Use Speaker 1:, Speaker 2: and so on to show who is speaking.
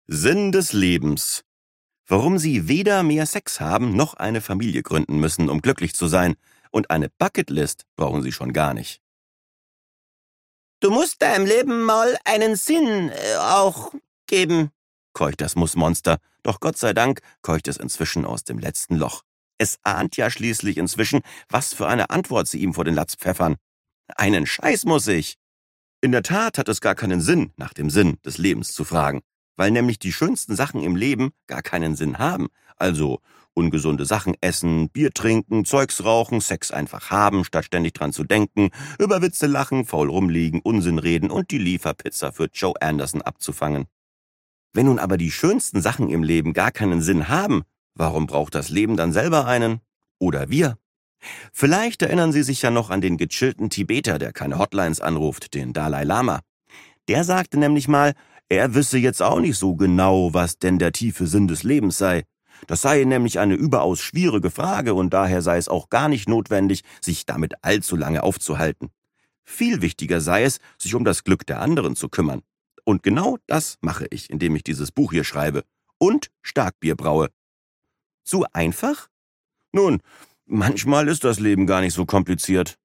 Speaker 1: Sinn des Lebens. Warum Sie weder mehr Sex haben, noch eine Familie gründen müssen, um glücklich zu sein. Und eine Bucketlist brauchen Sie schon gar nicht.
Speaker 2: Du musst deinem Leben mal einen Sinn auch geben,
Speaker 1: Keucht das Mussmonster, doch Gott sei Dank keucht es inzwischen aus dem letzten Loch. Es ahnt ja schließlich inzwischen, was für eine Antwort Sie ihm vor den Latz pfeffern. Einen Scheiß muss ich. In der Tat hat es gar keinen Sinn, nach dem Sinn des Lebens zu fragen, weil nämlich die schönsten Sachen im Leben gar keinen Sinn haben. Also ungesunde Sachen essen, Bier trinken, Zeugs rauchen, Sex einfach haben, statt ständig dran zu denken, über Witze lachen, faul rumliegen, Unsinn reden und die Lieferpizza für Joe Anderson abzufangen. Wenn nun aber die schönsten Sachen im Leben gar keinen Sinn haben, warum braucht das Leben dann selber einen? Oder wir? Vielleicht erinnern Sie sich ja noch an den gechillten Tibeter, der keine Hotlines anruft, den Dalai Lama. Der sagte nämlich mal, er wisse jetzt auch nicht so genau, was denn der tiefe Sinn des Lebens sei. Das sei nämlich eine überaus schwierige Frage und daher sei es auch gar nicht notwendig, sich damit allzu lange aufzuhalten. Viel wichtiger sei es, sich um das Glück der anderen zu kümmern. Und genau das mache ich, indem ich dieses Buch hier schreibe und Starkbier braue. Zu einfach? Nun, manchmal ist das Leben gar nicht so kompliziert.